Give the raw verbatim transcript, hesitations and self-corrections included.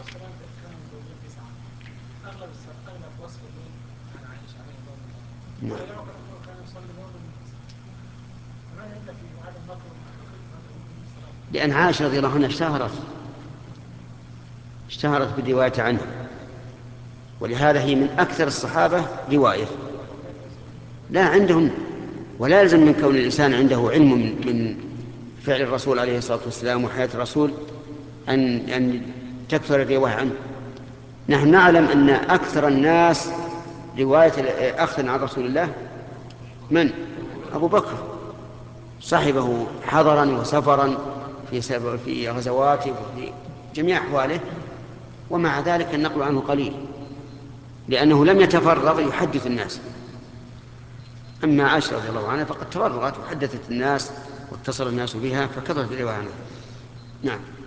والسلام كان زوجين تسعة. أغلب أغلب وصف الليل عن عائشة عليه رضي الله عنها. ويعقل أنه كان يصلي برضه من تسعة. فما يدل في عدم نقل الصلاة؟ لأن عائشة رضي الله عنها اشتهرت اشتهرت بالرواية عنه، ولهذا هي من أكثر الصحابة رواية. لا عندهم، ولا يلزم من كون الإنسان عنده علم من, من فعل الرسول عليه الصلاة والسلام وحياة الرسول أن, أن تكثر الرواية عنه. نحن نعلم أن أكثر الناس رواية أخذا عن رسول الله من؟ أبو بكر، صاحبه حضرا وسفرا في في غزواته وفي جميع أحواله، ومع ذلك النقل عنه قليل لأنه لم يتفرغ يحدث الناس. أما عائشة رضي الله عنها فقد تفرغت وحدثت الناس واتصل الناس بها فكثرت الرواية عنها. نعم.